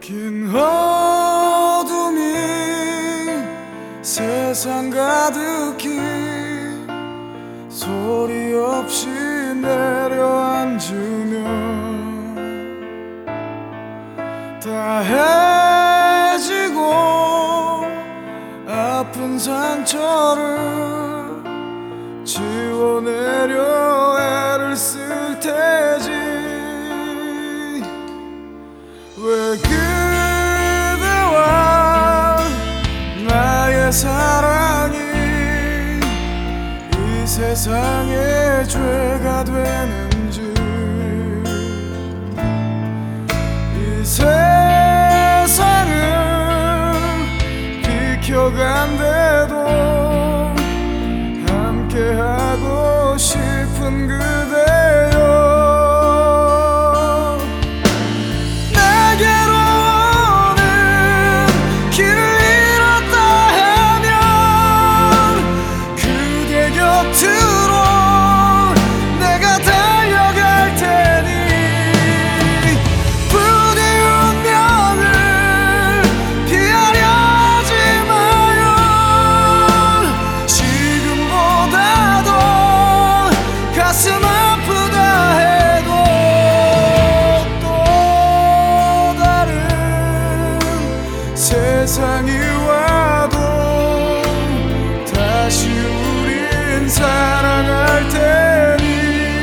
긴 어둠이 세상 가득히 소리 없이 내려앉으면 다 해지고 아픈 상처를 지워내려 애를 쓸 테지. 왜 그대와 나의 사랑이 이 세상의 죄가 되는지, 이 세상을 비켜간대도 함께하고 싶은 그대여. 세상이 와도 다시 우린 사랑할 테니.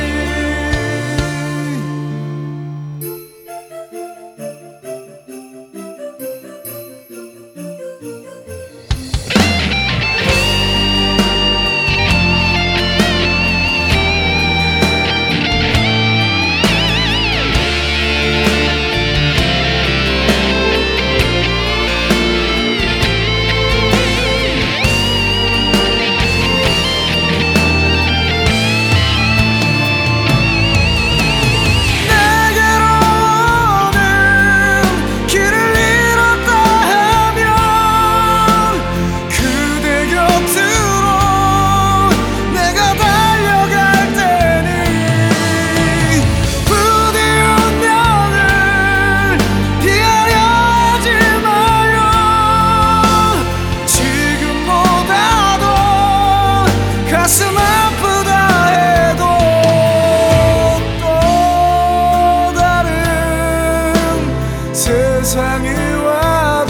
세상이 와도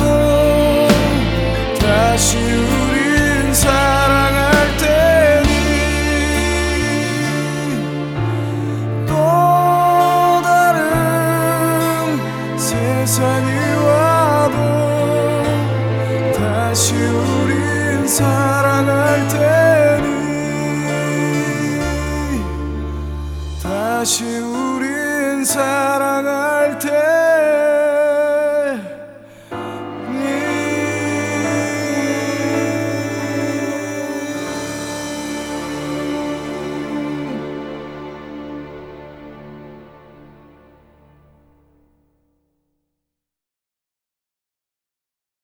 다시 우린 사랑할 테니. 또 다른 세상이 와도 다시 우린 사랑할 테니. 다시 우린 사랑할 테니.